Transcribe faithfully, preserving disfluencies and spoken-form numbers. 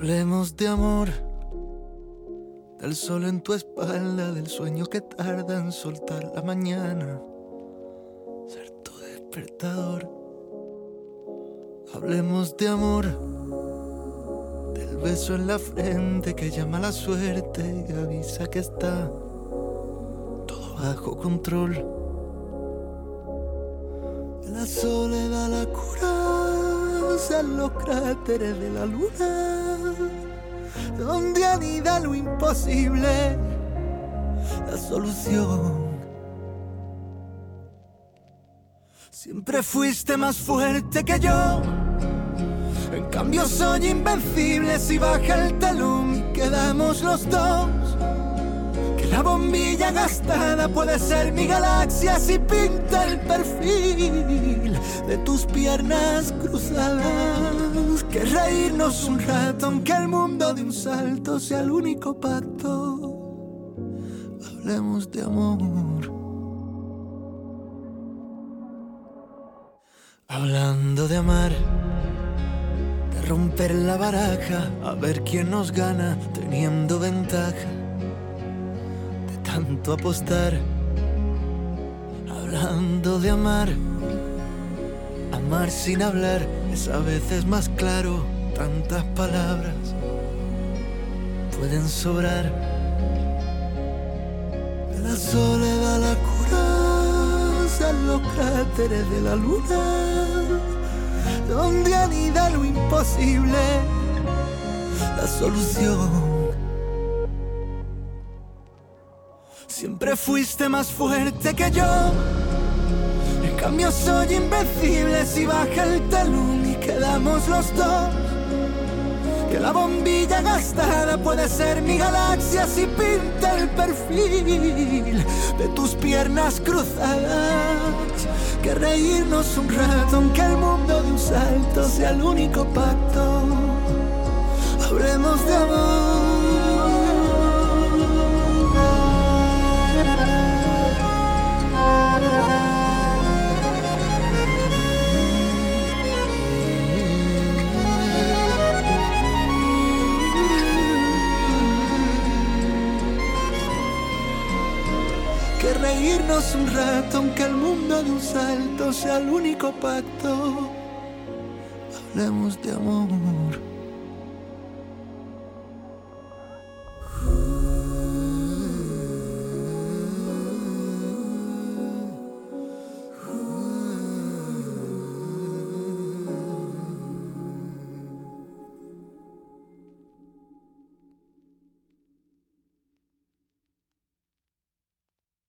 Hablemos de amor, del sol en tu espalda, del sueño que tarda en soltar la mañana, ser tu despertador. Hablemos de amor, del beso en la frente que llama a la suerte y avisa que está todo bajo control. De la soledad la cura en los cráteres de la luna, donde anida lo imposible, la solución. Siempre fuiste más fuerte que yo, en cambio soy invencible si baja el telón y quedamos los dos. Que la bombilla gastada puede ser mi galaxia si pinta el perfil de tus piernas cruzadas. Que reírnos un rato aunque el mundo de un salto sea el único pacto. Hablemos de amor. Hablando de amar, de romper la baraja, a ver quién nos gana teniendo ventaja, de tanto apostar. Hablando de amar, amar sin hablar es a veces más claro, tantas palabras pueden sobrar. De la soledad la cura en los cráteres de la luna, donde anida lo imposible, la solución. Siempre fuiste más fuerte que yo, en cambio soy invencible si baja el telón y quedamos los dos. Que la bombilla gastada puede ser mi galaxia si pinta el perfil de tus piernas cruzadas. Que reírnos un rato aunque el mundo de un salto sea el único pacto. Hablemos de amor. Que reírnos un rato aunque el mundo de un salto sea el único pacto. Hablemos de amor.